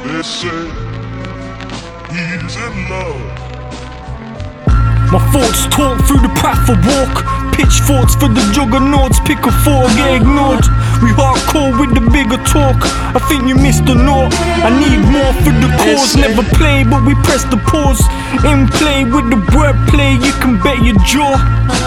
They say he's in love. My thoughts talk through the path of walk. Pitchforks for the juggernauts, pick a four, get ignored. We hardcore with the bigger talk. I think you missed the note. I need more for the cause. Never play, but we press the pause. In play with the wordplay, you can bet your jaw.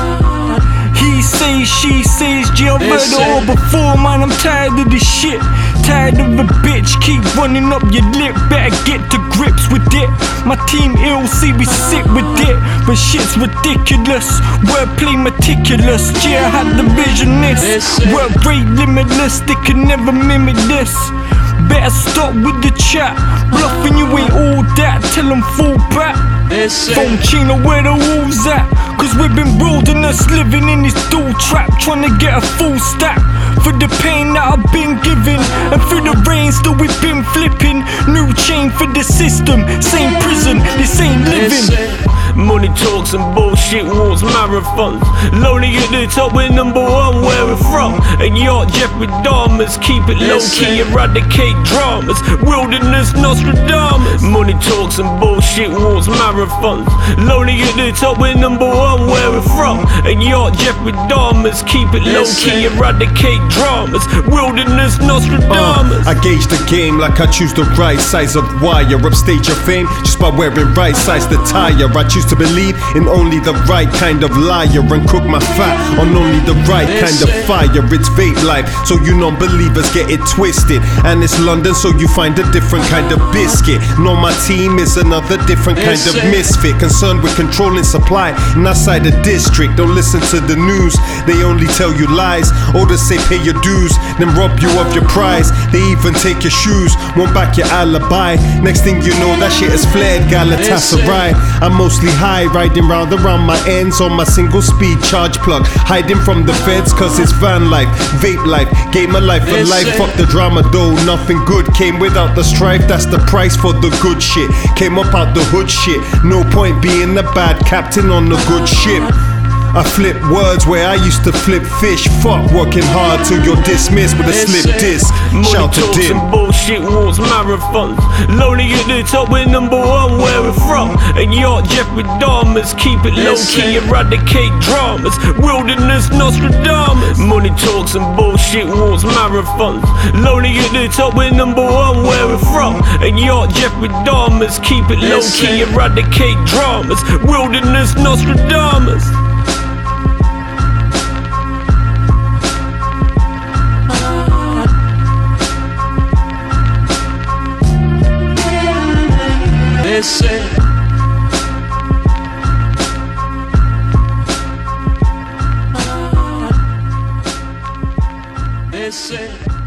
He says, she says, G, I've heard it all before, man, I'm tired of this shit. Tired of a bitch, keep running up your lip. Better get to grips with it. My team ill, see we sick with it. But shit's ridiculous, wordplay meticulous. G, I had the vision this. Work rate limitless, they can never mimic this. Better stop with the chat. Bluffing you ain't all that, tell them fall back. Phone Chino, where the wolves at? Cause we've been wilderness, living in this dual trap, trying to get a full stack. For the pain that I've been given, and through the rain still we've been flipping. New chain for the system, same prison, this ain't living. Money talks and bullshit wars, marathons. Lonely at the top, we're number one, where we're from. And yacht Jeffrey Dahmers, keep it low key, eradicate dramas. Wilderness Nostradamus. Money talks and bullshit wars, marathons. Lonely at the top, we're number one, where we're from. And yacht Jeffrey Dahmers, keep it low key, eradicate dramas. Wilderness Nostradamus. I gauge the game like I choose the right size of wire. Upstage your fame just by wearing right size attire. I choose to believe in only the right kind of liar and cook my fat on only the right kind of fire. It's vape life, so you non-believers get it twisted. And it's London, so you find a different kind of biscuit. No, my team is another different kind of misfit, concerned with controlling supply and outside the district. Don't listen to the news, they only tell you lies. Orders say pay your dues, then rob you of your prize. They even take your shoes, won't back your alibi. Next thing you know, that shit is flared, Galatasaray. I'm mostly high, riding round around my ends on my single speed charge plug. Hiding from the feds cause it's van life, vape life, game of life for life. Fuck the drama though, nothing good came without the strife. That's the price for the good shit, came up out the hood shit. No point being a bad captain on a good ship. I flip words where I used to flip fish. Fuck working hard till you're dismissed with a slip disc. Shout to dim. And bullshit wars, marathons. Lonely at the top, we're number one, where we're from. And yacht Jeffrey Dahmers, keep it low key, eradicate dramas. Wilderness Nostradamus. Money talks and bullshit wars, marathons. Lonely at the top, we're number one, where we're from. And yacht Jeffrey Dahmers, keep it low key, eradicate dramas. Wilderness Nostradamus. They say